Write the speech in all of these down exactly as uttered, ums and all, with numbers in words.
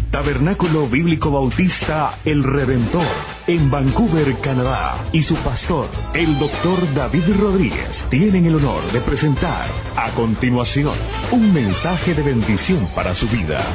Tabernáculo Bíblico Bautista El Redentor, en Vancouver, Canadá, y su pastor, el doctor David Rodríguez, tienen el honor de presentar a continuación un mensaje de bendición para su vida.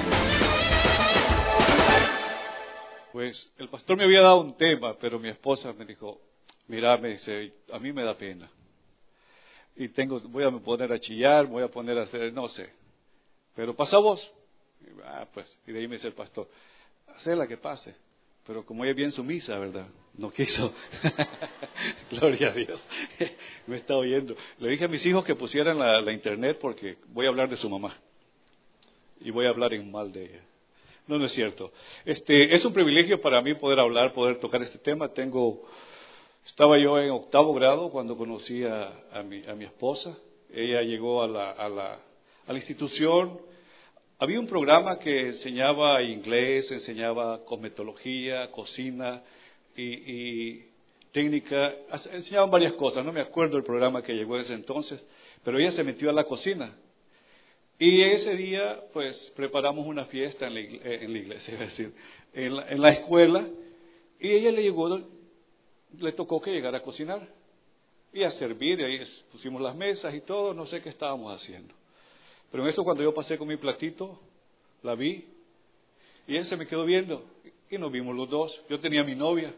Pues el pastor me había dado un tema, pero mi esposa me dijo, mira, me dice, a mí me da pena. Y tengo, voy a poner a chillar, voy a poner a hacer, no sé. Pero pasa vos. Y, ah, pues, y de ahí me dice el pastor, hacela que pase. Pero como ella es bien sumisa, ¿verdad? No quiso. Gloria a Dios. Me está oyendo. Le dije a mis hijos que pusieran la, la internet porque voy a hablar de su mamá. Y voy a hablar en mal de ella. No, no es cierto. Este, es un privilegio para mí poder hablar, poder tocar este tema. Tengo... Estaba yo en octavo grado cuando conocí a, a, mi, a mi esposa. Ella llegó a la, a, la, a la institución. Había un programa que enseñaba inglés, enseñaba cosmetología, cocina y, y técnica. Enseñaban varias cosas. No me acuerdo el programa que llegó en ese entonces, pero ella se metió a la cocina. Y ese día, pues, preparamos una fiesta en la, en la iglesia, es decir, en la, en la escuela. Y ella le llegó... le tocó que llegara a cocinar y a servir, y ahí pusimos las mesas y todo, no sé qué estábamos haciendo. Pero en eso cuando yo pasé con mi platito, la vi, y él se me quedó viendo, y nos vimos los dos. Yo tenía a mi novia.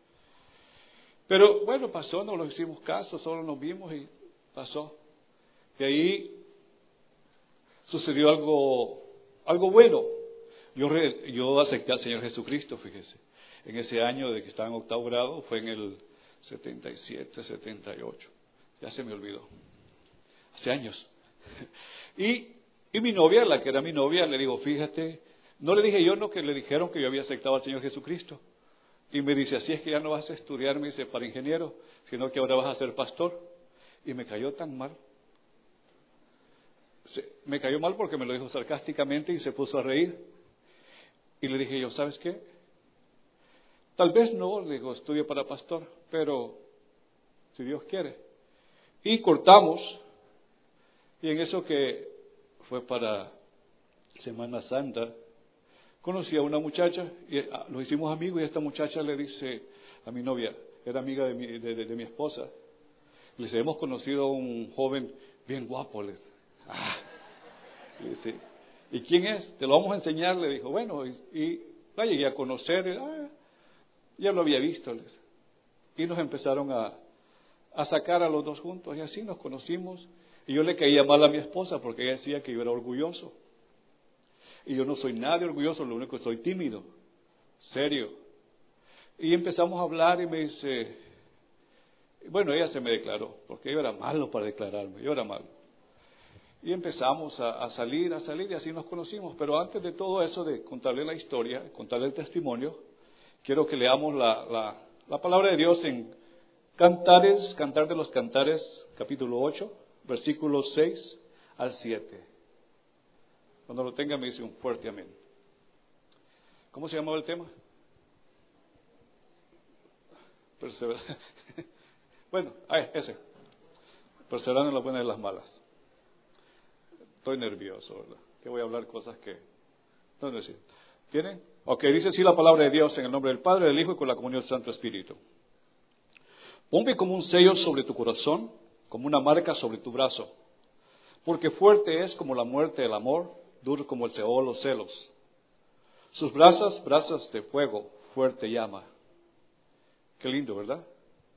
Pero bueno, pasó, no lo hicimos caso, solo nos vimos y pasó. De ahí sucedió algo, algo bueno. Yo, re, yo acepté al Señor Jesucristo, fíjese. En ese año de que estaba en octavo grado, fue en el setenta y siete, setenta y ocho. Ya se me olvidó. Hace años. Y, y mi novia, la que era mi novia, le digo, fíjate, no le dije yo no que le dijeron que yo había aceptado al Señor Jesucristo. Y me dice, así es que ya no vas a estudiar, me dice, para ingeniero, sino que ahora vas a ser pastor. Y me cayó tan mal. Se, me cayó mal porque me lo dijo sarcásticamente y se puso a reír. Y le dije yo, ¿sabes qué? Tal vez no, le digo, estudio para pastor, pero si Dios quiere. Y cortamos, y en eso que fue para Semana Santa, conocí a una muchacha, y nos hicimos amigos, y esta muchacha le dice a mi novia, era amiga de mi, de, de, de mi esposa, le dice, hemos conocido a un joven bien guapo. Le, ah, le dice, ¿y quién es? Te lo vamos a enseñar, le dijo, bueno, y, y la llegué a conocer, y, ah, ya lo había visto, les. Y nos empezaron a, a sacar a los dos juntos, y así nos conocimos. Y yo le caía mal a mi esposa porque ella decía que yo era orgulloso. Y yo no soy nada de orgulloso, lo único que soy tímido, serio. Y empezamos a hablar y me dice, bueno, ella se me declaró, porque yo era malo para declararme, yo era malo. Y empezamos a, a salir, a salir, y así nos conocimos. Pero antes de todo eso, de contarle la historia, contarle el testimonio, quiero que leamos la, la, la palabra de Dios en Cantares, Cantar de los Cantares, capítulo ocho, versículos seis al siete. Cuando lo tenga me dice un fuerte amén. ¿Cómo se llamaba el tema? Perseverar. Bueno, ay, ese. Perseverar en las buenas y las malas. Estoy nervioso, ¿verdad? Que voy a hablar cosas que no necesito. ¿Tienen? Ok, dice así la palabra de Dios en el nombre del Padre, del Hijo y con la comunión del Santo Espíritu. Ponme como un sello sobre tu corazón, como una marca sobre tu brazo, porque fuerte es como la muerte el amor, duro como el Seol los celos. Sus brasas, brasas de fuego, fuerte llama. Qué lindo, ¿verdad?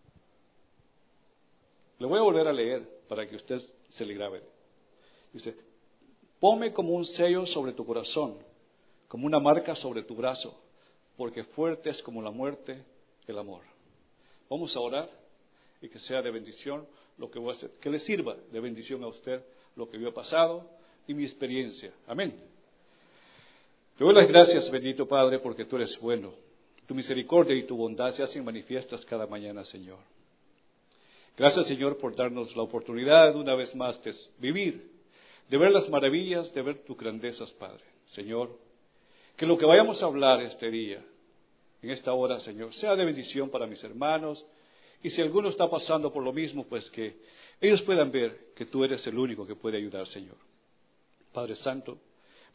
Le voy a volver a leer para que usted se le grabe. Dice, ponme como un sello sobre tu corazón, como una marca sobre tu brazo, porque fuerte es como la muerte el amor. Vamos a orar y que sea de bendición lo que voy a hacer, que le sirva de bendición a usted lo que yo he pasado y mi experiencia. Amén. Te doy las gracias, bendito Padre, porque tú eres bueno. Tu misericordia y tu bondad se hacen manifiestas cada mañana, Señor. Gracias, Señor, por darnos la oportunidad una vez más de vivir, de ver las maravillas, de ver tus grandezas, Padre. Señor, que lo que vayamos a hablar este día, en esta hora, Señor, sea de bendición para mis hermanos. Y si alguno está pasando por lo mismo, pues que ellos puedan ver que tú eres el único que puede ayudar, Señor. Padre Santo,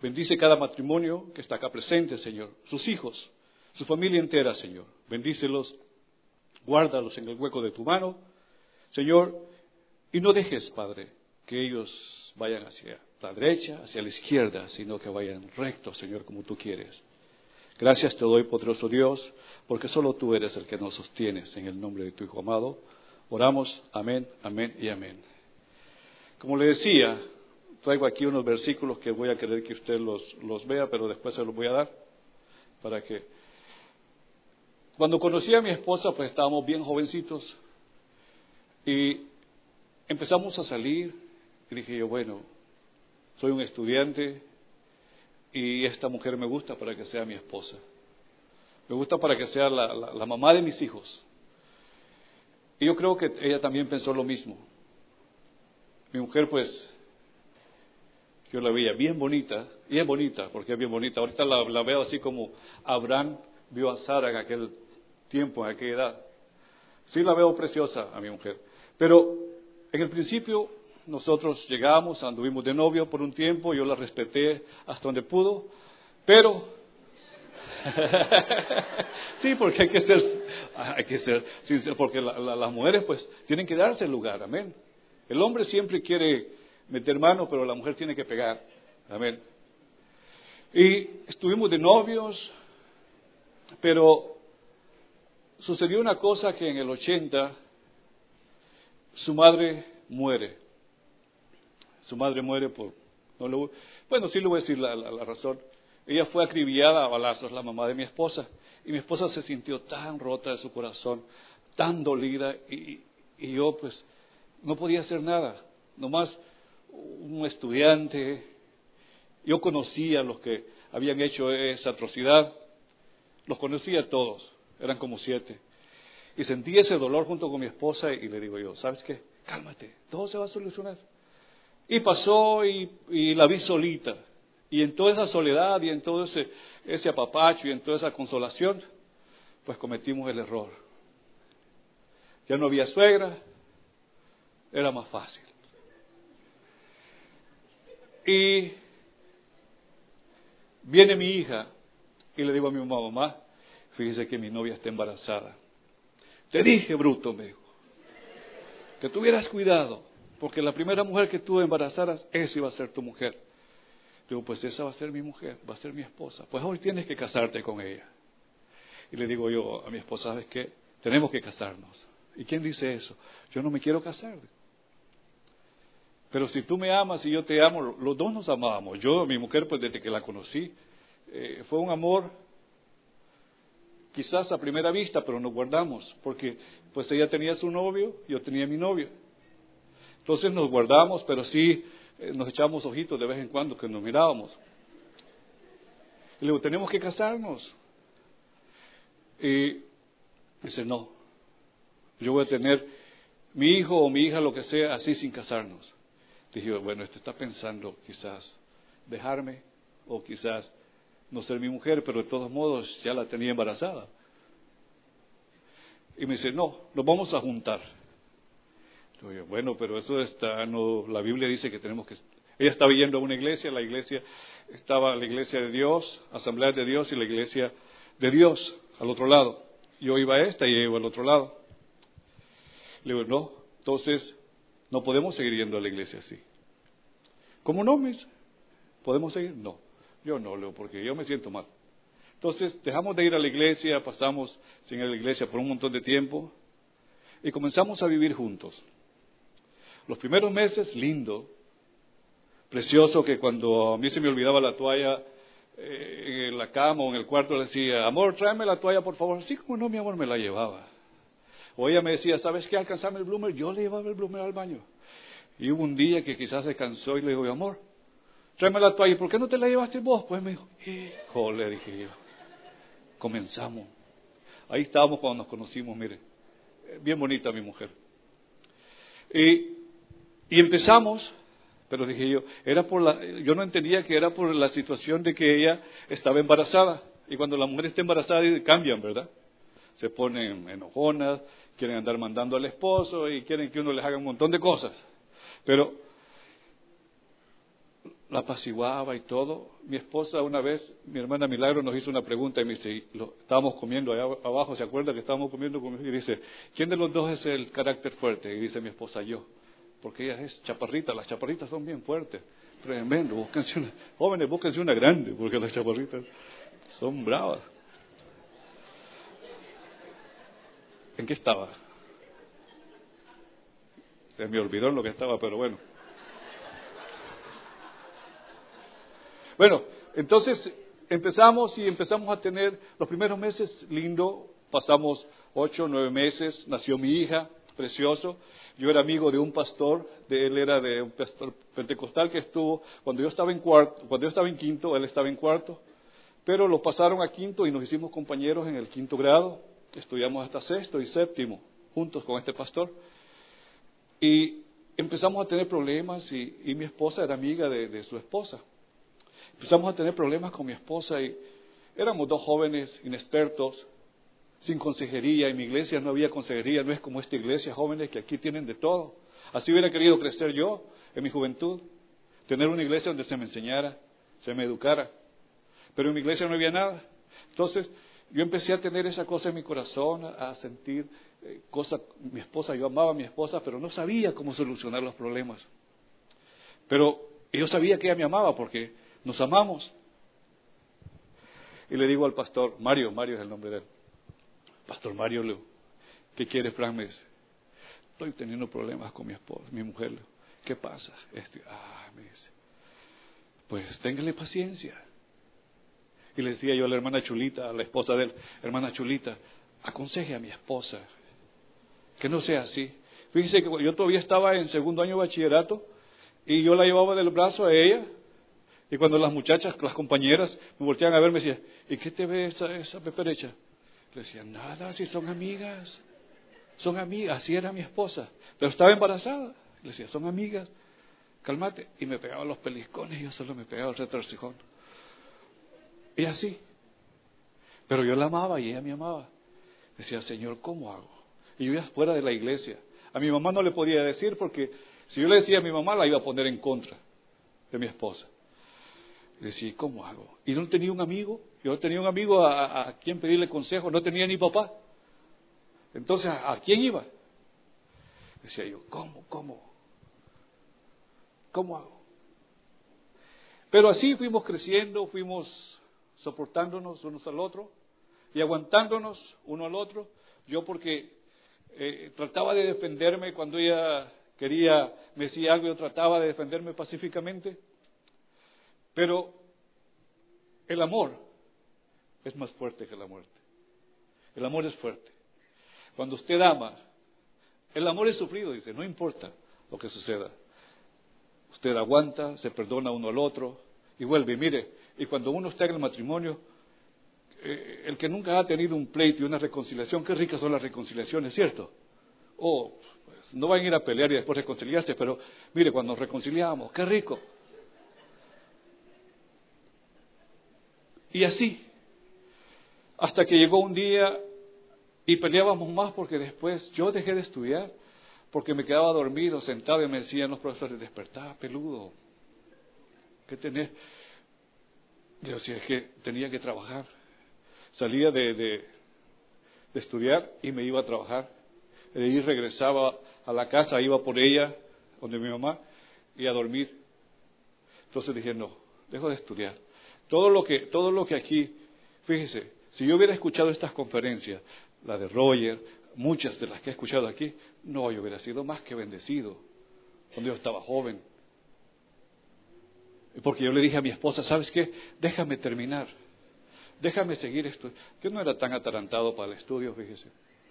Bendice cada matrimonio que está acá presente, Señor. Sus hijos, su familia entera, Señor. Bendícelos, guárdalos en el hueco de tu mano, Señor. Y no dejes, Padre, que ellos vayan hacia la derecha, hacia la izquierda, sino que vayan rectos, Señor, como tú quieres. Gracias te doy, poderoso Dios, porque solo tú eres el que nos sostienes. En el nombre de tu Hijo amado, oramos. Amén, amén y amén. Como le decía, traigo aquí unos versículos que voy a querer que usted los, los vea, pero después se los voy a dar para que... Cuando conocí a mi esposa, pues estábamos bien jovencitos y empezamos a salir y dije yo, bueno, soy un estudiante y esta mujer me gusta para que sea mi esposa. Me gusta para que sea la, la, la mamá de mis hijos. Y yo creo que ella también pensó lo mismo. Mi mujer, pues, yo la veía bien bonita, y es bonita, porque es bien bonita. Ahorita la, la veo así como Abraham vio a Sara en aquel tiempo, en aquella edad. Sí la veo preciosa a mi mujer. Pero en el principio nosotros llegamos, anduvimos de novio por un tiempo, yo la respeté hasta donde pudo, pero sí, porque hay que ser, hay que ser sincero, porque la, la, las mujeres pues tienen que darse el lugar, amén. El hombre siempre quiere meter mano, pero la mujer tiene que pegar, amén. Y estuvimos de novios, pero sucedió una cosa que en el ochenta su madre muere. Su madre muere por... No lo, bueno, sí le voy a decir la, la, la razón. Ella fue acribillada a balazos, la mamá de mi esposa. Y mi esposa se sintió tan rota de su corazón, tan dolida. Y, y yo pues no podía hacer nada. Nomás un estudiante. Yo conocía a los que habían hecho esa atrocidad. Los conocía a todos. Eran como siete. Y sentí ese dolor junto con mi esposa y le digo yo, ¿sabes qué? Cálmate, todo se va a solucionar. Y pasó y, y la vi solita. Y en toda esa soledad y en todo ese, ese apapacho y en toda esa consolación, pues cometimos el error. Ya no había suegra, era más fácil. Y viene mi hija y le digo a mi mamá, mamá, fíjese que mi novia está embarazada. Te dije, bruto, me dijo, que tuvieras cuidado, porque la primera mujer que tú embarazaras, esa iba a ser tu mujer. Digo, pues esa va a ser mi mujer, va a ser mi esposa. Pues hoy tienes que casarte con ella. Y le digo yo a mi esposa, ¿sabes qué? Tenemos que casarnos. ¿Y quién dice eso? Yo no me quiero casar. Pero si tú me amas y yo te amo, los dos nos amábamos. Yo, mi mujer, pues desde que la conocí, eh, fue un amor... quizás a primera vista, pero nos guardamos, porque pues ella tenía su novio, yo tenía mi novio. Entonces nos guardamos, pero sí eh, nos echábamos ojitos de vez en cuando que nos mirábamos. Y le digo, tenemos que casarnos. Y dice, no, yo voy a tener mi hijo o mi hija, lo que sea, así sin casarnos. Dije, bueno, este está pensando quizás dejarme, o quizás no ser mi mujer, pero de todos modos ya la tenía embarazada. Y me dice, no, nos vamos a juntar. Yo, bueno, pero eso está, no, la Biblia dice que tenemos que... Ella estaba yendo a una iglesia, la iglesia estaba la iglesia de Dios, Asamblea de Dios y la iglesia de Dios al otro lado. Yo iba a esta y ella iba al otro lado. Le digo, no, entonces no podemos seguir yendo a la iglesia así. ¿Cómo no, mis? ¿Podemos seguir? No. Yo no, Leo, porque yo me siento mal. Entonces, dejamos de ir a la iglesia, pasamos sin ir a la iglesia por un montón de tiempo y comenzamos a vivir juntos. Los primeros meses, lindo, precioso, que cuando a mí se me olvidaba la toalla eh, en la cama o en el cuarto, le decía, amor, tráeme la toalla, por favor. Sí, como no, mi amor, me la llevaba. O ella me decía, ¿sabes qué? Alcanzame el bloomer. Yo le llevaba el bloomer al baño. Y hubo un día que quizás se cansó y le digo, amor, tráeme la toalla. ¿Por qué no te la llevaste vos? Pues me dijo, hijo, le dije yo. Comenzamos. Ahí estábamos cuando nos conocimos, mire. Bien bonita mi mujer. Y, y empezamos, pero dije yo, era por la, yo no entendía que era por la situación de que ella estaba embarazada. Y cuando la mujer está embarazada cambian, ¿verdad? Se ponen enojonas, quieren andar mandando al esposo y quieren que uno les haga un montón de cosas. Pero la apaciguaba y todo. Mi esposa una vez, mi hermana Milagro nos hizo una pregunta y me dice, y lo, estábamos comiendo allá abajo, ¿se acuerda que estábamos comiendo? Y dice, ¿quién de los dos es el carácter fuerte? Y dice mi esposa, yo, porque ella es chaparrita, las chaparritas son bien fuertes, tremendo, búsquense una, jóvenes, búsquense una grande, porque las chaparritas son bravas. ¿En qué estaba? Se me olvidó en lo que estaba, pero bueno. Bueno, entonces empezamos y empezamos a tener los primeros meses lindo, pasamos ocho, nueve meses, nació mi hija, precioso. Yo era amigo de un pastor, de él era de un pastor pentecostal que estuvo, cuando yo estaba en cuarto, cuando yo estaba en quinto, él estaba en cuarto, pero lo pasaron a quinto y nos hicimos compañeros en el quinto grado, estudiamos hasta sexto y séptimo, juntos con este pastor, y empezamos a tener problemas y, y mi esposa era amiga de, de su esposa. Empezamos a tener problemas con mi esposa y éramos dos jóvenes inexpertos, sin consejería. En mi iglesia no había consejería, no es como esta iglesia, jóvenes que aquí tienen de todo. Así hubiera querido crecer yo en mi juventud, tener una iglesia donde se me enseñara, se me educara. Pero en mi iglesia no había nada. Entonces yo empecé a tener esa cosa en mi corazón, a sentir eh, cosas. Mi esposa, yo amaba a mi esposa, pero no sabía cómo solucionar los problemas. Pero yo sabía que ella me amaba porque nos amamos. Y le digo al pastor, Mario, Mario es el nombre de él. Pastor Mario, Leo, ¿qué quiere, Frank? Me dice, estoy teniendo problemas con mi esposa, mi mujer. Leo. ¿Qué pasa? Este, ah, me dice, pues téngale paciencia. Y le decía yo a la hermana Chulita, a la esposa de él, hermana Chulita, aconseje a mi esposa, que no sea así. Fíjense que yo todavía estaba en segundo año de bachillerato y yo la llevaba del brazo a ella. Y cuando las muchachas, las compañeras, me volteaban a ver, me decían, ¿y qué te ve esa, esa peperecha? Le decía, nada, si son amigas, son amigas, así era mi esposa, pero estaba embarazada. Le decía, son amigas, cálmate. Y me pegaba los peliscones y yo solo me pegaba el retorcijón. Y así. Pero yo la amaba y ella me amaba. Decía, Señor, ¿cómo hago? Y yo iba fuera de la iglesia. A mi mamá no le podía decir porque si yo le decía a mi mamá la iba a poner en contra de mi esposa. Decía, ¿cómo hago? Y no tenía un amigo, yo no tenía un amigo a, a, a quien pedirle consejo, no tenía ni papá. Entonces, ¿a, a quién iba? Decía yo, ¿cómo, cómo? ¿Cómo hago? Pero así fuimos creciendo, fuimos soportándonos unos al otro y aguantándonos uno al otro. Yo porque eh, trataba de defenderme cuando ella quería, me decía algo, yo trataba de defenderme pacíficamente. Pero el amor es más fuerte que la muerte. El amor es fuerte. Cuando usted ama, el amor es sufrido, dice, no importa lo que suceda. Usted aguanta, se perdona uno al otro y vuelve. Y mire, y cuando uno está en el matrimonio, eh, el que nunca ha tenido un pleito y una reconciliación, qué ricas son las reconciliaciones, ¿cierto? Oh, pues, no van a ir a pelear y después reconciliarse, pero mire, cuando nos reconciliamos, qué rico. Y así, hasta que llegó un día y peleábamos más porque después yo dejé de estudiar, porque me quedaba dormido, sentado y me decían los profesores, despertá, peludo, ¿qué tenés? Yo decía, es que tenía que trabajar. Salía de, de, de estudiar y me iba a trabajar. De ahí regresaba a la casa, iba por ella, donde mi mamá, y a dormir. Entonces dije, no, dejo de estudiar. Todo lo que, todo lo que aquí, fíjese, si yo hubiera escuchado estas conferencias, la de Roger, muchas de las que he escuchado aquí, no, yo hubiera sido más que bendecido cuando yo estaba joven. Porque yo le dije a mi esposa, ¿sabes qué? Déjame terminar, déjame seguir esto. Yo no era tan atarantado para el estudio, fíjese.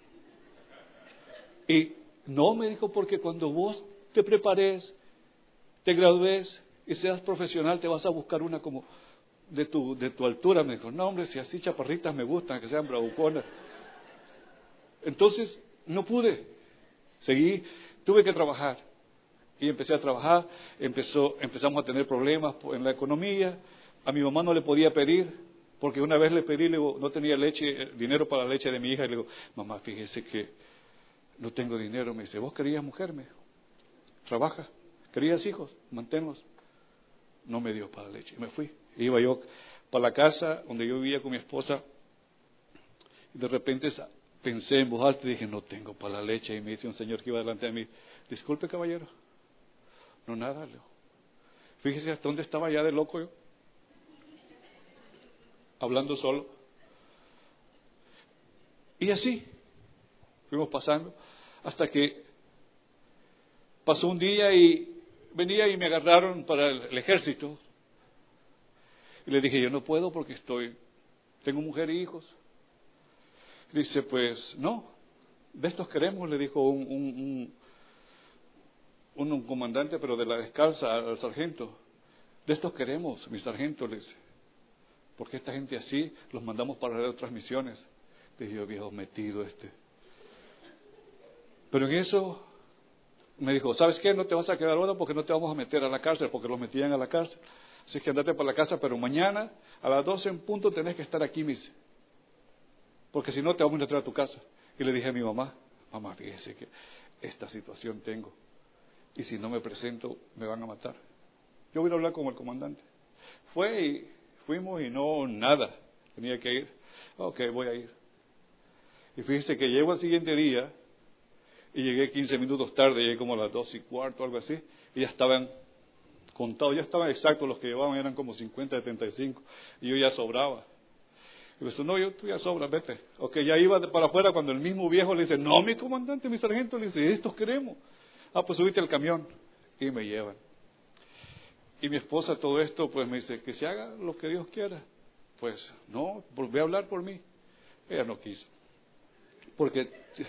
Y no, me dijo, porque cuando vos te prepares, te gradúes y seas profesional, te vas a buscar una como de tu, de tu altura. Me dijo, no hombre, si así chaparritas me gustan, que sean bravuconas. Entonces, no pude. Seguí, tuve que trabajar. Y empecé a trabajar, empezó, empezamos a tener problemas en la economía. A mi mamá no le podía pedir, porque una vez le pedí, le digo, no tenía leche, dinero para la leche de mi hija, y le digo, mamá, fíjese que no tengo dinero. Me dice, ¿vos querías mujer? Me dijo, trabaja. ¿Querías hijos? Manténlos. no me dio para la leche. Y me fui. Iba yo para la casa donde yo vivía con mi esposa. Y de repente pensé en voz alta y dije, no tengo para la leche. Y me dice un señor que iba delante de mí, disculpe caballero. No, nada, Leo. Fíjese hasta dónde estaba ya de loco yo. Hablando solo. Y así fuimos pasando hasta que pasó un día y venía y me agarraron para el, el ejército. Y le dije, yo no puedo porque estoy, tengo mujer e hijos. Dice, pues no, de estos queremos, le dijo un, un, un, un comandante, pero de la descalza al sargento. De estos queremos, mi sargento, le dice. Porque esta gente así los mandamos para hacer otras misiones. Dije yo, viejo metido este. Pero en eso me dijo, ¿sabes qué? No te vas a quedar ahora porque no te vamos a meter a la cárcel, porque los metían a la cárcel. Así que andate para la casa, pero mañana a las doce en punto tenés que estar aquí, mis. Porque si no te vamos a meter a tu casa. Y le dije a mi mamá, mamá, fíjese que esta situación tengo. Y si no me presento, me van a matar. Yo voy a hablar con el comandante. Fue y fuimos y no, nada. Tenía que ir. Ok, voy a ir. Y fíjese que llego al siguiente día y llegué quince minutos tarde, llegué como a las dos y cuarto, algo así, y ya estaban contados, ya estaban exactos, los que llevaban eran como cincuenta, setenta y cinco, y yo ya sobraba. Y me dice, no, yo, tú ya sobras, vete. Ok, ya iba para afuera cuando el mismo viejo le dice, no, mi comandante, mi sargento, le dice, estos queremos. Ah, pues subiste al camión, y me llevan. Y mi esposa, todo esto, pues me dice, que se haga lo que Dios quiera. Pues, no, volví a hablar por mí. Ella no quiso. Porque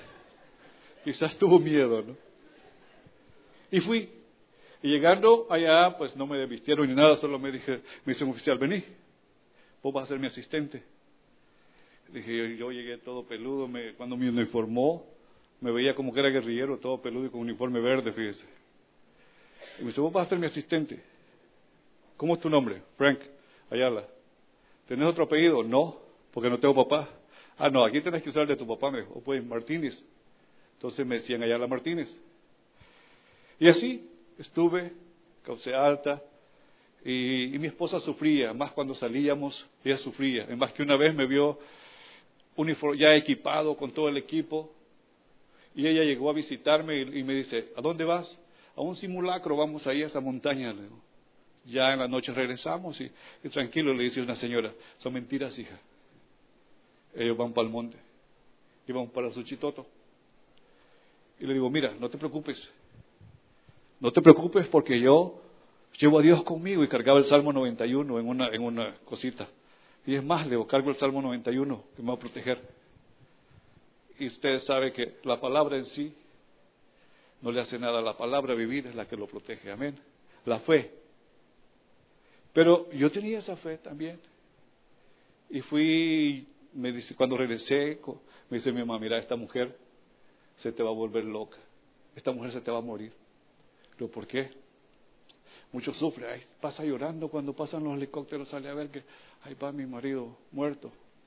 quizás tuvo miedo, ¿no? Y fui. Y llegando allá, pues no me desvistieron ni nada, solo me dije, me dice un oficial, vení, vos vas a ser mi asistente. Dije, yo, yo llegué todo peludo, me, cuando me uniformó, me veía como que era guerrillero, todo peludo y con uniforme verde, fíjese. Y me dice, vos vas a ser mi asistente. ¿Cómo es tu nombre? Frank Ayala. ¿Tenés otro apellido? No, porque no tengo papá. Ah, no, aquí tenés que usar el de tu papá, me dijo. O pues Martínez. Entonces me decían Ayala Martínez. Y así estuve, causé alta, y, y mi esposa sufría, más cuando salíamos, ella sufría. En más que una vez me vio uniform, ya equipado con todo el equipo, y ella llegó a visitarme y, y me dice, ¿a dónde vas? A un simulacro, vamos ahí a esa montaña. Le digo, ya en la noche regresamos y, y tranquilo, le dice una señora, son mentiras, hija. Ellos van para el monte, y van para Suchitoto. Y le digo, mira, no te preocupes, no te preocupes porque yo llevo a Dios conmigo, y cargaba el Salmo noventa y uno en una, en una cosita. Y es más, le digo, cargo el Salmo noventa y uno que me va a proteger. Y ustedes saben que la palabra en sí no le hace nada, la palabra vivida es la que lo protege, amén. La fe. Pero yo tenía esa fe también. Y fui, me dice, cuando regresé, me dice mi mamá, mira, esta mujer se te va a volver loca. Esta mujer se te va a morir. Digo, ¿por qué? Muchos sufren, ay, pasa llorando cuando pasan los helicópteros, sale a ver que, ahí va mi marido muerto.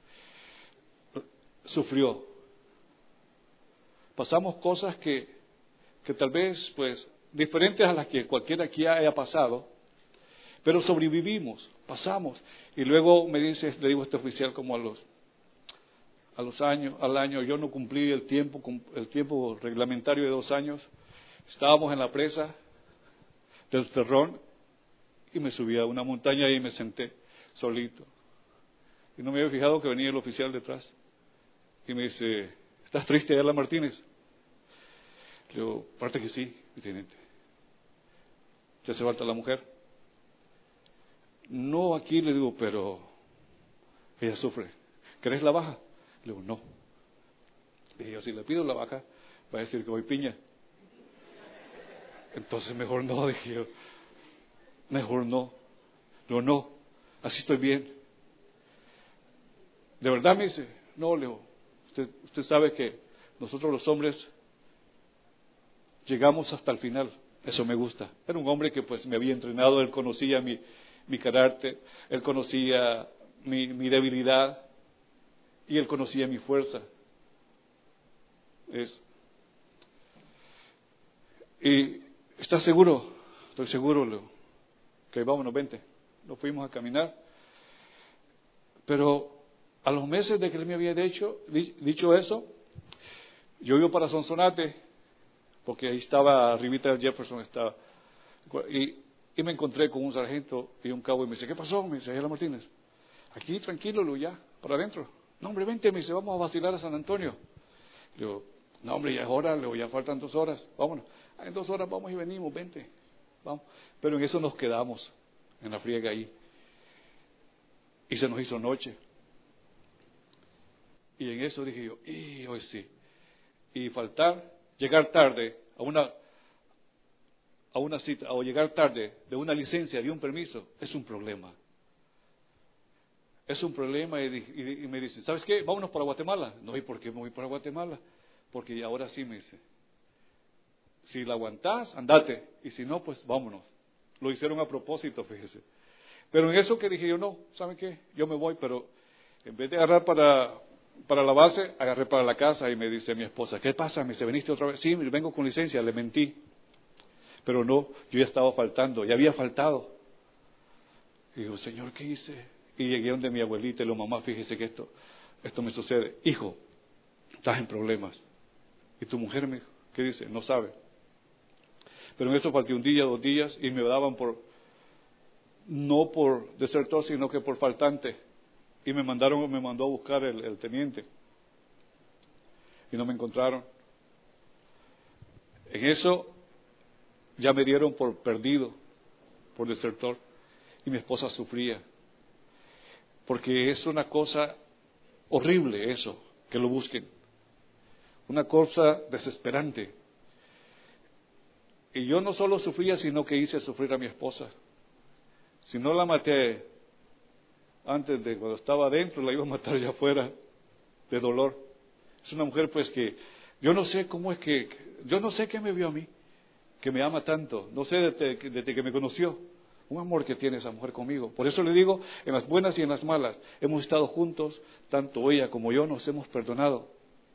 Sufrió. Pasamos cosas que, que tal vez, pues, diferentes a las que cualquiera aquí haya pasado, pero sobrevivimos, pasamos. Y luego me dice, le digo a este oficial como a los, a los años, al año, yo no cumplí el tiempo, el tiempo reglamentario de dos años. Estábamos en la presa del Terrón y me subí a una montaña y me senté solito. Y no me había fijado que venía el oficial detrás. Y me dice, ¿estás triste, Ayala Martínez? Le digo, parte que sí, mi teniente. ¿Te hace falta la mujer? No, aquí, le digo, pero ella sufre. ¿Querés la baja? Le digo, no. Le dije, si le pido la baja, va a decir que voy piña. Entonces mejor no, dije yo. Mejor no. Le digo, no, así estoy bien. De verdad me dice, no, le digo, usted, usted sabe que nosotros los hombres llegamos hasta el final. Eso me gusta. Era un hombre que pues me había entrenado, él conocía mi, mi carácter, él conocía mi, mi debilidad y él conocía mi fuerza. Es, y ¿estás seguro? Estoy seguro, Leo, Ok, vámonos, vente. Nos fuimos a caminar. Pero a los meses de que él me había dicho, dicho eso, yo iba para Sonsonate, porque ahí estaba, arribita de Jefferson estaba, y, y me encontré con un sargento y un cabo y me dice, ¿qué pasó? Me dice, Ángela Martínez, aquí tranquilo, Lu, ya, para adentro. No, hombre, vente, me dice, vamos a vacilar a San Antonio. Le digo, no, hombre, ya es hora, le digo, ya faltan dos horas, vámonos. Ah, en dos horas vamos y venimos, vente, vamos. Pero en eso nos quedamos, en la friega ahí. Y se nos hizo noche. Y en eso dije yo, y hoy sí. Y faltar, llegar tarde a una, a una cita, o llegar tarde de una licencia, de un permiso, es un problema. Es un problema y, y, y me dicen, ¿sabes qué? Vámonos para Guatemala. No, ¿y por qué me voy para Guatemala? Porque ahora sí me dice, si la aguantás, andate. Y si no, pues vámonos. Lo hicieron a propósito, fíjese. Pero en eso que dije yo, no, ¿saben qué? Yo me voy, pero en vez de agarrar para, para la base, agarré para la casa y me dice mi esposa, ¿qué pasa? Me dice, ¿veniste otra vez? Sí, vengo con licencia, le mentí. Pero no, yo ya estaba faltando, ya había faltado. Y digo, Señor, ¿qué hice? Y llegué donde mi abuelita y la mamá, fíjese que esto, esto me sucede. Hijo, estás en problemas. Y tu mujer me dijo, ¿qué dice? No sabe. Pero en eso falté un día, dos días, y me daban por, no por desertor, sino que por faltante. Y me mandaron, me mandó a buscar el, el teniente. Y no me encontraron. En eso ya me dieron por perdido, por desertor. Y mi esposa sufría. Porque es una cosa horrible eso, que lo busquen. Una cosa desesperante. Y yo no solo sufría, sino que hice sufrir a mi esposa. Si no la maté antes de cuando estaba adentro, la iba a matar ya afuera de dolor. Es una mujer pues que, yo no sé cómo es que, yo no sé qué me vio a mí, que me ama tanto. No sé desde, desde que me conoció. Un amor que tiene esa mujer conmigo. Por eso le digo, en las buenas y en las malas, hemos estado juntos, tanto ella como yo nos hemos perdonado.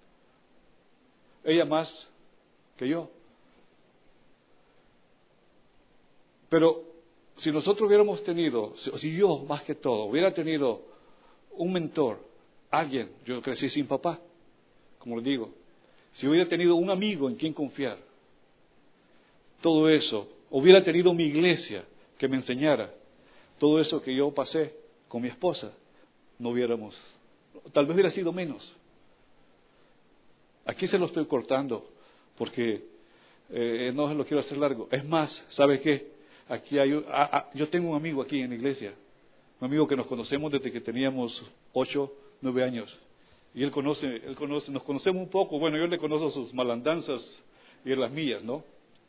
Ella más que yo. Pero si nosotros hubiéramos tenido, si yo más que todo, hubiera tenido un mentor, alguien, yo crecí sin papá, como le digo, si hubiera tenido un amigo en quien confiar, todo eso, hubiera tenido mi iglesia que me enseñara, todo eso que yo pasé con mi esposa, no hubiéramos, tal vez hubiera sido menos. Aquí se lo estoy cortando, porque eh, no se lo quiero hacer largo. Es más, ¿sabe qué? Aquí hay, ah, ah, yo tengo un amigo aquí en la iglesia, un amigo que nos conocemos desde que teníamos ocho, nueve años. Y él conoce, él conoce, nos conocemos un poco, bueno, yo le conozco sus malandanzas y las mías, ¿no?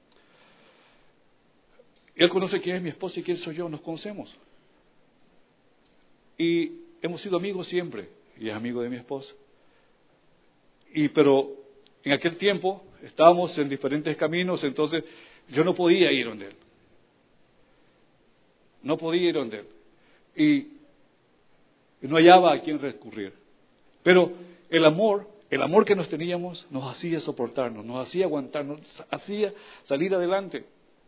Él conoce quién es mi esposa y quién soy yo, nos conocemos. Y hemos sido amigos siempre, y es amigo de mi esposa. Y pero en aquel tiempo estábamos en diferentes caminos, entonces yo no podía ir donde él. No podía ir donde él. Y, y no hallaba a quién recurrir. Pero el amor, el amor que nos teníamos nos hacía soportarnos, nos hacía aguantarnos, nos hacía salir adelante.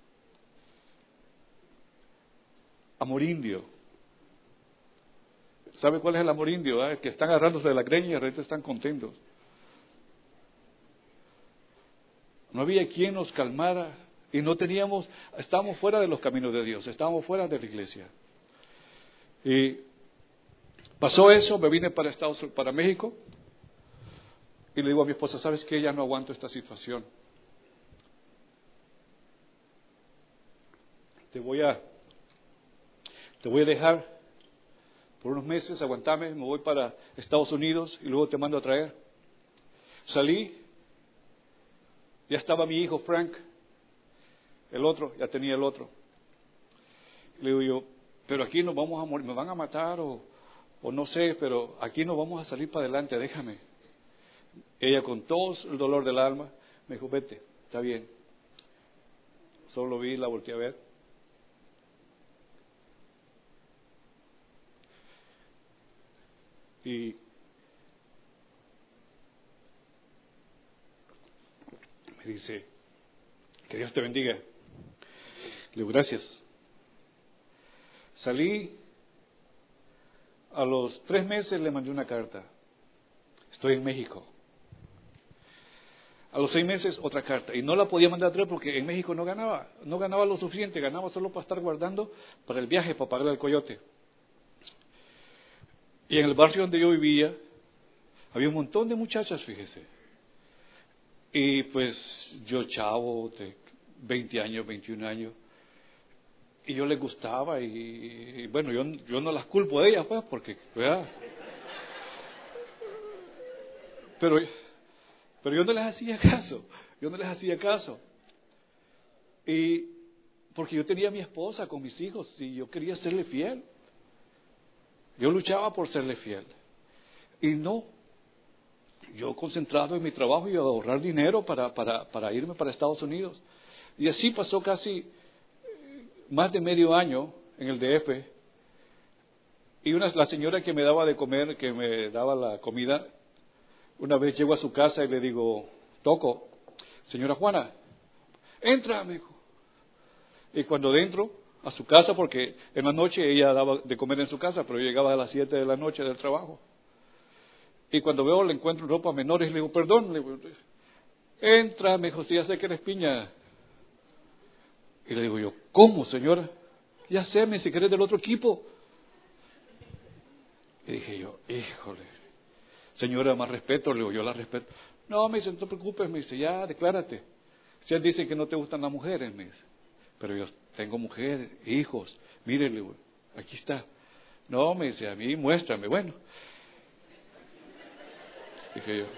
Amor indio. ¿Sabe cuál es el amor indio? Eh? Que están agarrándose de la greña y de repente están contentos. No había quien nos calmara y no teníamos, estábamos fuera de los caminos de Dios, estábamos fuera de la iglesia. Y pasó eso, me vine para Estados para México y le digo a mi esposa, ¿sabes qué? Ya no aguanto esta situación. Te voy a, te voy a dejar por unos meses, aguantame, me voy para Estados Unidos y luego te mando a traer. Salí. Ya estaba mi hijo Frank, el otro, ya tenía el otro. Le digo yo, pero aquí nos vamos a morir, me van a matar o, o no sé, pero aquí nos vamos a salir para adelante, déjame. Ella con todo el dolor del alma me dijo, vete, está bien. Solo vi, la volteé a ver. Y me dice, que Dios te bendiga. Le digo, gracias. Salí, a los tres meses le mandé una carta. Estoy en México. A los seis meses otra carta. Y no la podía mandar atrás porque en México no ganaba. No ganaba lo suficiente, ganaba solo para estar guardando para el viaje, para pagarle al coyote. Y en el barrio donde yo vivía, había un montón de muchachas, fíjese. Y pues yo chavo, de veinte años, veintiún años, y yo les gustaba, y, y bueno, yo, yo no las culpo de ellas, pues, porque, ¿verdad? Pero, pero yo no les hacía caso, yo no les hacía caso. Y porque yo tenía a mi esposa con mis hijos, y yo quería serle fiel. Yo luchaba por serle fiel. Y no, yo concentrado en mi trabajo y a ahorrar dinero para, para, para irme para Estados Unidos. Y así pasó casi más de medio año en el D F. Y una, la señora que me daba de comer, que me daba la comida, una vez llego a su casa y le digo, toco, señora Juana, entra, me dijo. Y cuando dentro a su casa, porque en la noche ella daba de comer en su casa, pero yo llegaba a las siete de la noche del trabajo. Y cuando veo, le encuentro ropa menores, le digo, perdón, le digo, entra, me dijo, sí, ya sé que eres piña. Y le digo yo, ¿cómo, señora? Ya sé, me dice que eres del otro equipo. Y dije yo, híjole, señora, más respeto, le digo, yo la respeto. No, me dice, no te preocupes, me dice, ya, declárate. Si él dice que no te gustan las mujeres, me dice, pero yo tengo mujeres, hijos, mire, le digo, aquí está. No, me dice, a mí muéstrame, bueno. Dije yo,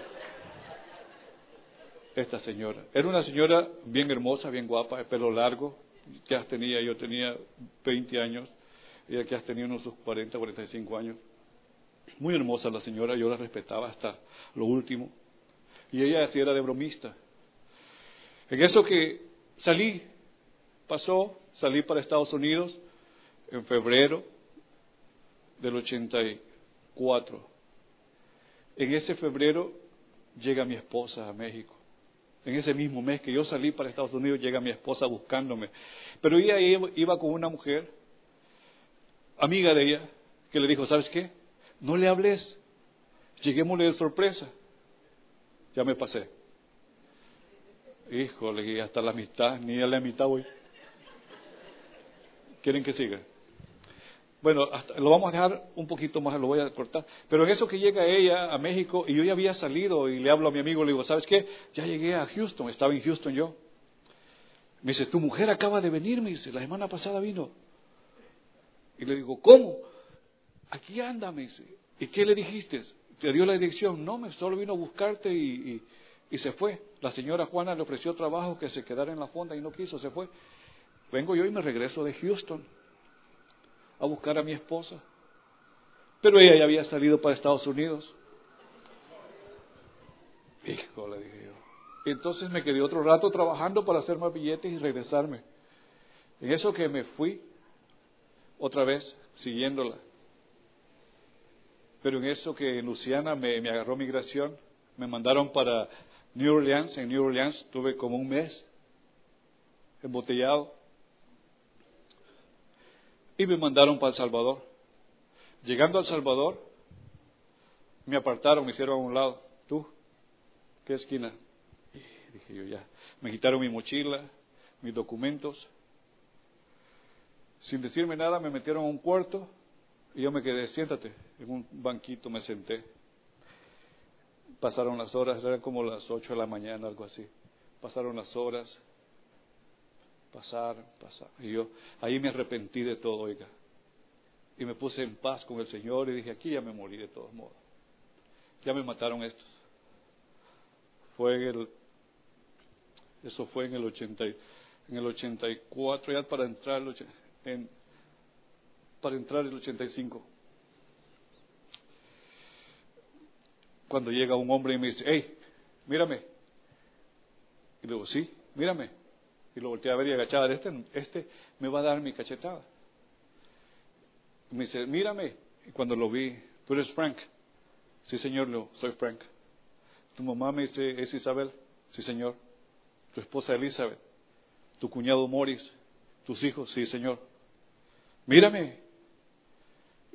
esta señora, era una señora bien hermosa, bien guapa, de pelo largo, ya tenía, yo tenía veinte años, ella ya tenía unos cuarenta, cuarenta y cinco años, muy hermosa la señora, yo la respetaba hasta lo último, y ella así era de bromista. En eso que salí, pasó, salí para Estados Unidos en febrero del ochenta y cuatro. En ese febrero llega mi esposa a México. En ese mismo mes que yo salí para Estados Unidos, llega mi esposa buscándome. Pero ella iba con una mujer, amiga de ella, que le dijo, ¿sabes qué? No le hables, lleguémosle de sorpresa. Ya me pasé. Híjole, y hasta la mitad, ni a la mitad voy. ¿Quieren que siga? Bueno, hasta, lo vamos a dejar un poquito más, lo voy a cortar. Pero en eso que llega ella a México, y yo ya había salido, y le hablo a mi amigo, le digo, ¿sabes qué? Ya llegué a Houston, estaba en Houston yo. Me dice, tu mujer acaba de venir, me dice, la semana pasada vino. Y le digo, ¿cómo? Aquí anda, me dice. ¿Y qué le dijiste? ¿Te dio la dirección? No, me solo vino a buscarte y, y, y se fue. La señora Juana le ofreció trabajo, que se quedara en la fonda y no quiso, se fue. Vengo yo y me regreso de Houston a buscar a mi esposa. Pero ella ya había salido para Estados Unidos. Hijo, le dije yo. Entonces me quedé otro rato trabajando para hacer más billetes y regresarme. En eso que me fui, otra vez, siguiéndola. Pero en eso que Luciana me, me agarró migración, me mandaron para New Orleans. En New Orleans tuve como un mes embotellado. Y me mandaron para El Salvador. Llegando a El Salvador, me apartaron, me hicieron a un lado. ¿Tú? ¿Qué esquina? Y dije yo, ya. Me quitaron mi mochila, mis documentos. Sin decirme nada, me metieron a un cuarto y yo me quedé, siéntate. En un banquito me senté. Pasaron las horas, eran como las ocho de la mañana, algo así. Pasaron las horas. Pasar, pasar. Y yo ahí me arrepentí de todo, oiga. Y me puse en paz con el Señor y dije, aquí ya me morí de todos modos. Ya me mataron estos. Fue en el, eso fue en el ochenta, en el ochenta y cuatro, ya para entrar en, para entrar el ochenta y cinco. Cuando llega un hombre y me dice, hey, mírame. Y le digo, sí, mírame. Y lo volteé a ver y agachaba, este, este me va a dar mi cachetada. Y me dice, mírame. Y cuando lo vi, ¿tú eres Frank? Sí, señor, lo, soy Frank. ¿Tu mamá me dice, es Isabel? Sí, señor. ¿Tu esposa Elizabeth? ¿Tu cuñado Morris? ¿Tus hijos? Sí, señor. Mírame.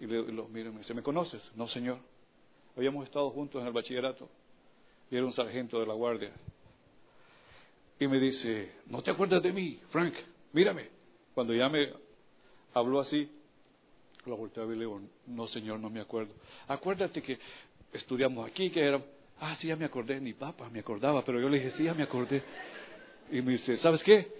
Y le, lo miro y me dice, ¿me conoces? No, señor. Habíamos estado juntos en el bachillerato. Y era un sargento de la guardia. Y me dice, ¿no te acuerdas de mí, Frank? Mírame. Cuando ya me habló así, lo volteé a ver y le digo, no, señor, no me acuerdo. Acuérdate que estudiamos aquí, que era... Ah, sí, ya me acordé, ni papá me acordaba, pero yo le dije, sí, ya me acordé. Y me dice, ¿sabes qué?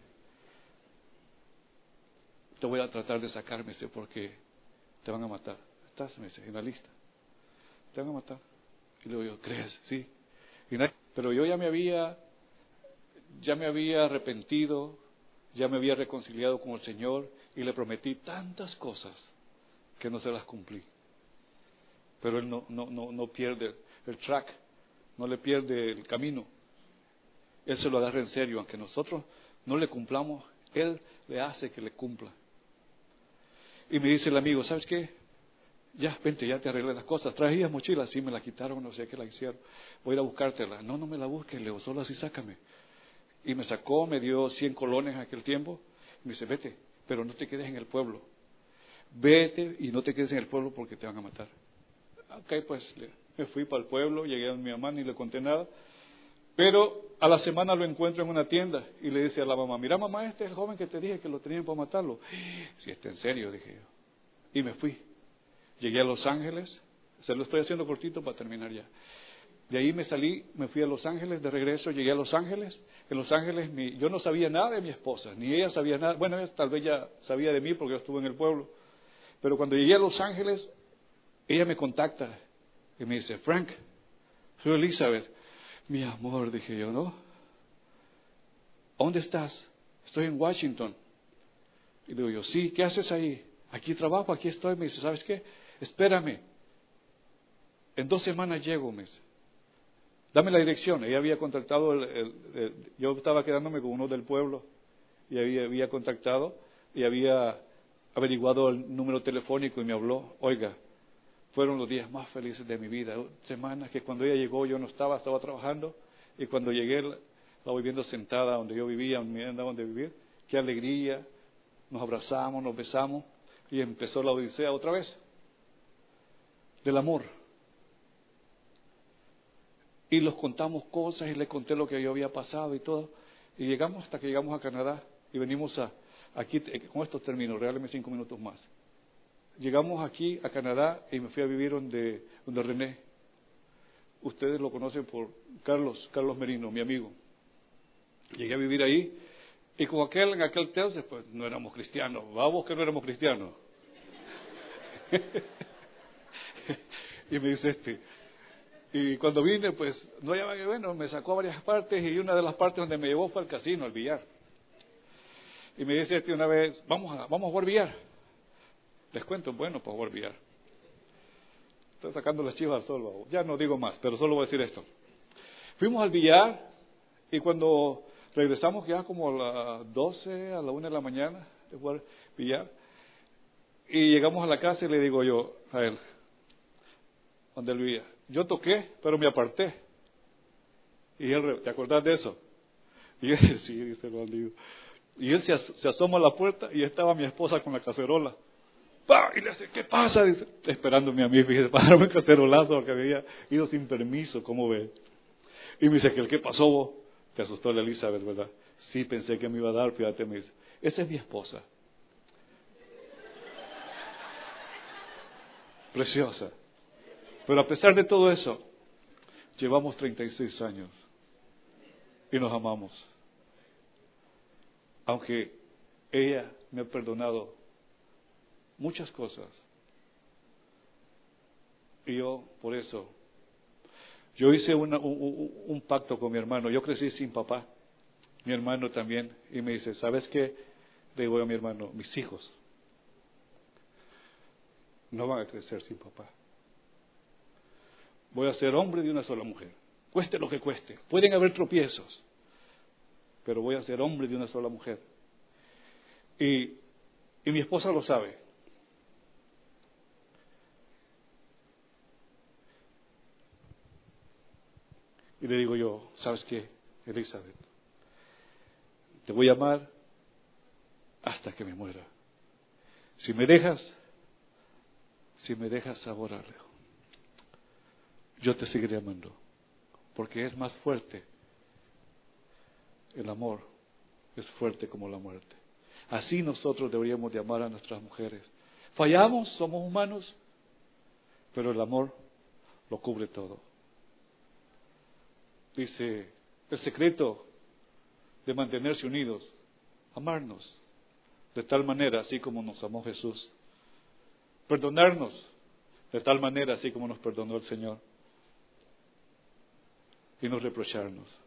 Te voy a tratar de sacar, me dice, porque te van a matar. ¿Estás? Me dice, en la lista. Te van a matar. Y le digo, ¿crees? Sí. Y no, pero yo ya me había, ya me había arrepentido, ya me había reconciliado con el Señor y le prometí tantas cosas que no se las cumplí. Pero él no, no, no, no pierde el track, no le pierde el camino. Él se lo agarra en serio, aunque nosotros no le cumplamos, Él le hace que le cumpla. Y me dice el amigo, ¿sabes qué? Ya, vente, ya te arreglé las cosas. Traías mochilas, sí, me la quitaron, no sé qué la hicieron. Voy a ir a buscártela. No, no me la busques, Leo, solo así sácame. Y me sacó, me dio cien colones en aquel tiempo. Y me dice, vete, pero no te quedes en el pueblo. Vete y no te quedes en el pueblo porque te van a matar. Ok, pues me fui para el pueblo, llegué a mi mamá, ni le conté nada. Pero a la semana lo encuentro en una tienda y le dice a la mamá, mira mamá, este es el joven que te dije que lo tenían para matarlo. Si está en serio, dije yo. Y me fui. Llegué a Los Ángeles, se lo estoy haciendo cortito para terminar ya. De ahí me salí, me fui a Los Ángeles, de regreso llegué a Los Ángeles. En Los Ángeles mi, yo no sabía nada de mi esposa, ni ella sabía nada. Bueno, ella tal vez ya sabía de mí porque yo estuve en el pueblo. Pero cuando llegué a Los Ángeles, ella me contacta y me dice, Frank, soy Elizabeth. Mi amor, dije yo, ¿no? ¿Dónde estás? Estoy en Washington. Y le digo yo, sí, ¿qué haces ahí? Aquí trabajo, aquí estoy. Me dice, ¿sabes qué? Espérame. En dos semanas llego, me dice. Dame la dirección. Ella había contactado, el, el, el, yo estaba quedándome con uno del pueblo y había, había contactado y había averiguado el número telefónico y me habló. Oiga, fueron los días más felices de mi vida. Semanas que cuando ella llegó yo no estaba, estaba trabajando. Y cuando llegué la voy viendo sentada donde yo vivía, donde me andaba donde vivir. Qué alegría. Nos abrazamos, nos besamos. Y empezó la odisea otra vez. Del amor. Y los contamos cosas y le conté lo que yo había pasado y todo. Y llegamos hasta que llegamos a Canadá. Y venimos a, aquí, con estos términos, regálame cinco minutos más. Llegamos aquí a Canadá y me fui a vivir donde, donde René. Ustedes lo conocen por Carlos, Carlos Merino, mi amigo. Llegué a vivir ahí y con aquel, en aquel entonces, pues no éramos cristianos. Vamos que no éramos cristianos. Y me dice este. Y cuando vine, pues, no hallaba que bueno, me sacó a varias partes y una de las partes donde me llevó fue al casino, al billar. Y me dice este una vez, vamos a, vamos a jugar billar. Les cuento, bueno, para jugar billar. Estoy sacando las chivas al sol, ya no digo más, pero solo voy a decir esto. Fuimos al billar y cuando regresamos ya como a las doce, a la una de la mañana de jugar billar, y llegamos a la casa y le digo yo a él, donde él vivía, yo toqué, pero me aparté. Y él, ¿te acordás de eso? Y él, sí, dice el bandido. Y él se, as, se asoma a la puerta y estaba mi esposa con la cacerola. ¡Pah! Y le dice, ¿qué pasa? Dice, esperándome a mí, fíjese, para darme un cacerolazo porque había ido sin permiso, ¿cómo ve? Y me dice, ¿qué pasó vos? Te asustó la Elizabeth, ¿verdad? Sí, pensé que me iba a dar, fíjate, me dice, esa es mi esposa. Preciosa. Pero a pesar de todo eso, llevamos treinta y seis años y nos amamos. Aunque ella me ha perdonado muchas cosas. Y yo, por eso, yo hice una, un, un pacto con mi hermano. Yo crecí sin papá, mi hermano también. Y me dice, ¿sabes qué? Le digo a mi hermano, mis hijos no van a crecer sin papá. Voy a ser hombre de una sola mujer, cueste lo que cueste. Pueden haber tropiezos, pero voy a ser hombre de una sola mujer. Y, y mi esposa lo sabe. Y le digo yo, ¿sabes qué, Elizabeth? Te voy a amar hasta que me muera. Si me dejas, si me dejas ahora, Leo, yo te seguiré amando, porque es más fuerte. El amor es fuerte como la muerte. Así nosotros deberíamos de amar a nuestras mujeres. Fallamos, somos humanos, pero el amor lo cubre todo. Dice, el secreto de mantenerse unidos, amarnos de tal manera así como nos amó Jesús. Perdonarnos de tal manera así como nos perdonó el Señor. Y no reprocharnos.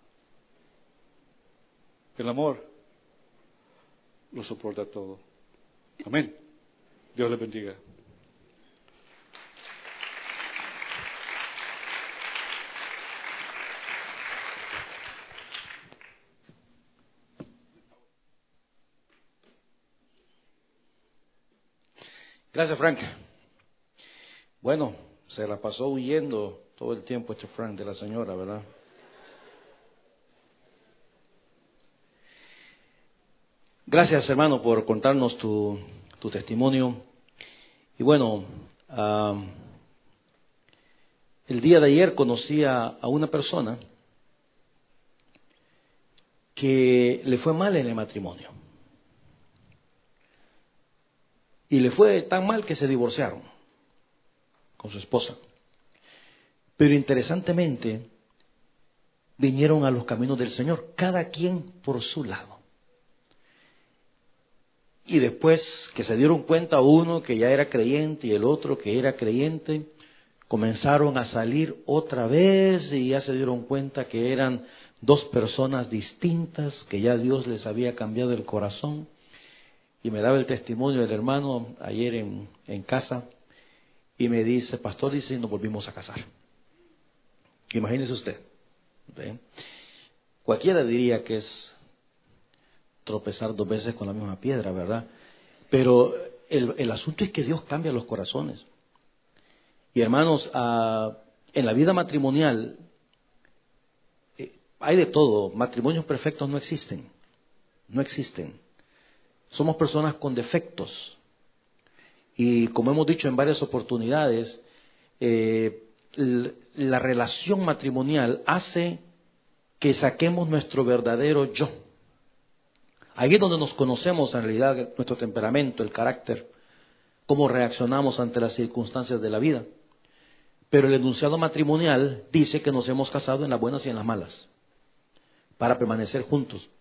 El amor lo soporta todo. Amén. Dios les bendiga. Gracias, Frank. Bueno, se la pasó huyendo todo el tiempo este Frank de la señora, ¿verdad? Gracias, hermano, por contarnos tu, tu testimonio. Y bueno, uh, el día de ayer conocí a, a una persona que le fue mal en el matrimonio. Y le fue tan mal que se divorciaron con su esposa. Pero interesantemente, vinieron a los caminos del Señor, cada quien por su lado. Y después que se dieron cuenta uno que ya era creyente y el otro que era creyente, comenzaron a salir otra vez y ya se dieron cuenta que eran dos personas distintas, que ya Dios les había cambiado el corazón. Y me daba el testimonio del hermano ayer en, en casa y me dice, pastor, dice, nos volvimos a casar. Imagínese usted. ¿Ve? Cualquiera diría que es tropezar dos veces con la misma piedra, ¿verdad? Pero el, el asunto es que Dios cambia los corazones. Y hermanos, uh, en la vida matrimonial eh, hay de todo. Matrimonios perfectos no existen. No existen. Somos personas con defectos. Y como hemos dicho en varias oportunidades, eh, la relación matrimonial hace que saquemos nuestro verdadero yo. Ahí es donde nos conocemos en realidad nuestro temperamento, el carácter, cómo reaccionamos ante las circunstancias de la vida. Pero el enunciado matrimonial dice que nos hemos casado en las buenas y en las malas, para permanecer juntos.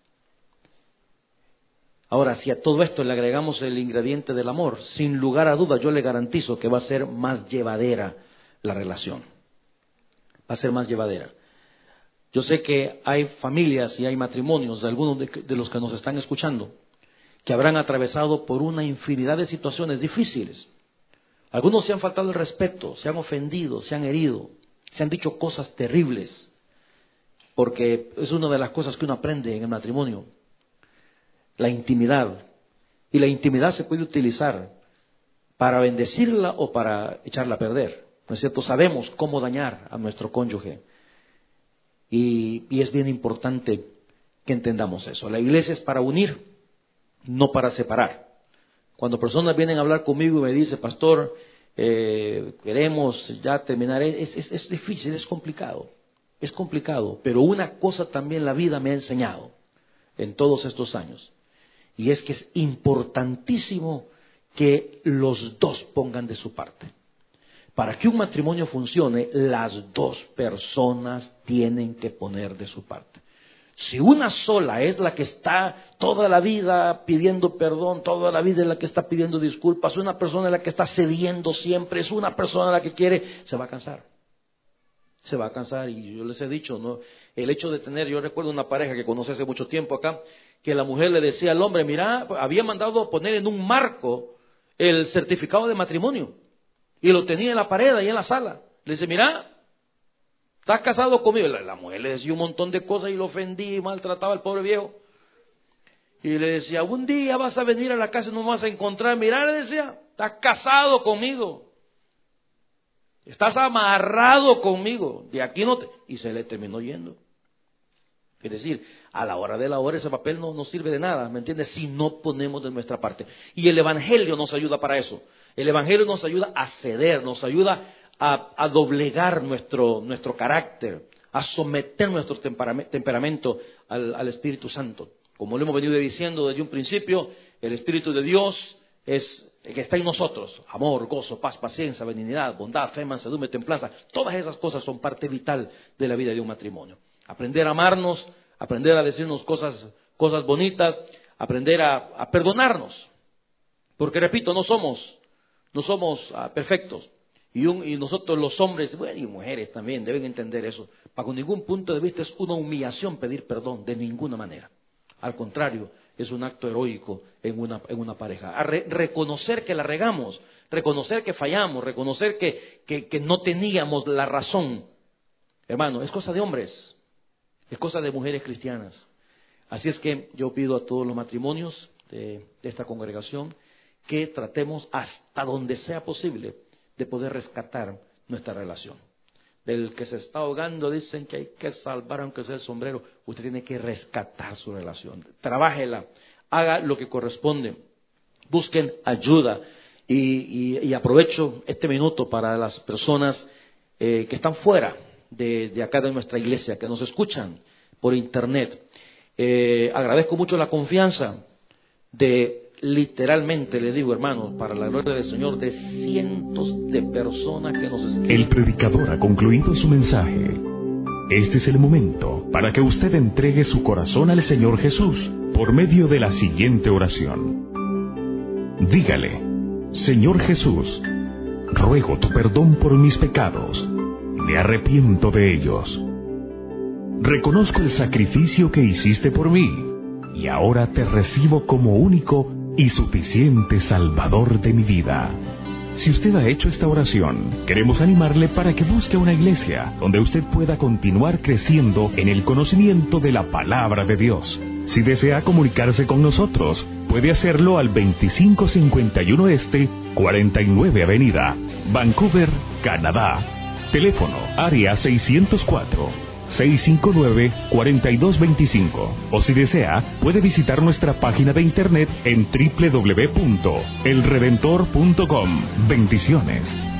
Ahora, si a todo esto le agregamos el ingrediente del amor, sin lugar a dudas yo le garantizo que va a ser más llevadera la relación. Va a ser más llevadera. Yo sé que hay familias y hay matrimonios de algunos de, de los que nos están escuchando que habrán atravesado por una infinidad de situaciones difíciles. Algunos se han faltado el respeto, se han ofendido, se han herido, se han dicho cosas terribles, porque es una de las cosas que uno aprende en el matrimonio. La intimidad. Y la intimidad se puede utilizar para bendecirla o para echarla a perder. ¿No es cierto? Sabemos cómo dañar a nuestro cónyuge. Y, y es bien importante que entendamos eso. La iglesia es para unir, no para separar. Cuando personas vienen a hablar conmigo y me dicen, pastor, eh, queremos ya terminar, es, es, es difícil, es complicado. Es complicado. Pero una cosa también la vida me ha enseñado en todos estos años. Y es que es importantísimo que los dos pongan de su parte. Para que un matrimonio funcione, las dos personas tienen que poner de su parte. Si una sola es la que está toda la vida pidiendo perdón, toda la vida es la que está pidiendo disculpas, una persona es la que está cediendo siempre, es una persona la que quiere, se va a cansar. Se va a cansar. Y yo les he dicho, ¿no? El hecho de tener, yo recuerdo una pareja que conocí hace mucho tiempo acá, que la mujer le decía al hombre, mira, había mandado poner en un marco el certificado de matrimonio y lo tenía en la pared ahí en la sala. Le dice, mira, ¿estás casado conmigo? La, la mujer le decía un montón de cosas y lo ofendía y maltrataba al pobre viejo. Y le decía, un día vas a venir a la casa y no me vas a encontrar. Mira, le decía, estás casado conmigo. Estás amarrado conmigo. De aquí no te... Y se le terminó yendo. Es decir, a la hora de la hora ese papel no nos sirve de nada, ¿me entiendes? Si no ponemos de nuestra parte. Y el Evangelio nos ayuda para eso. El Evangelio nos ayuda a ceder, nos ayuda a, a doblegar nuestro, nuestro carácter, a someter nuestro temperamento al, al Espíritu Santo. Como lo hemos venido diciendo desde un principio, el Espíritu de Dios es el que está en nosotros. Amor, gozo, paz, paciencia, benignidad, bondad, fe, mansedumbre, templanza. Todas esas cosas son parte vital de la vida de un matrimonio. Aprender a amarnos, aprender a decirnos cosas, cosas bonitas, aprender a, a perdonarnos. Porque repito, no somos, no somos uh, perfectos. Y, un, y nosotros los hombres, bueno, y mujeres también deben entender eso. Bajo ningún punto de vista es una humillación pedir perdón, de ninguna manera. Al contrario, es un acto heroico en una, en una pareja. A re, reconocer que la regamos, reconocer que fallamos, reconocer que, que, que no teníamos la razón. Hermano, es cosa de hombres. Es cosa de mujeres cristianas. Así es que yo pido a todos los matrimonios de, de esta congregación que tratemos hasta donde sea posible de poder rescatar nuestra relación. Del que se está ahogando dicen que hay que salvar aunque sea el sombrero. Usted tiene que rescatar su relación. Trabájela, haga lo que corresponde. Busquen ayuda. Y, y, y aprovecho este minuto para las personas eh, que están fuera De, de acá de nuestra iglesia, que nos escuchan por internet. Eh, agradezco mucho la confianza de, literalmente le digo, hermanos, para la gloria del Señor, de cientos de personas que nos escriben. El predicador ha concluido su mensaje. Este es el momento para que usted entregue su corazón al Señor Jesús por medio de la siguiente oración. Dígale: Señor Jesús, ruego tu perdón por mis pecados. Me arrepiento de ellos. Reconozco el sacrificio que hiciste por mí y ahora te recibo como único y suficiente Salvador de mi vida. Si usted ha hecho esta oración, queremos animarle para que busque una iglesia donde usted pueda continuar creciendo en el conocimiento de la palabra de Dios. Si desea comunicarse con nosotros, puede hacerlo al veinticinco cincuenta y uno Este, cuarenta y nueve Avenida, Vancouver, Canadá. Teléfono, área seiscientos cuatro, seiscientos cincuenta y nueve, cuarenta y dos veinticinco. O si desea, puede visitar nuestra página de internet en doble u doble u doble u punto el redentor punto com. Bendiciones.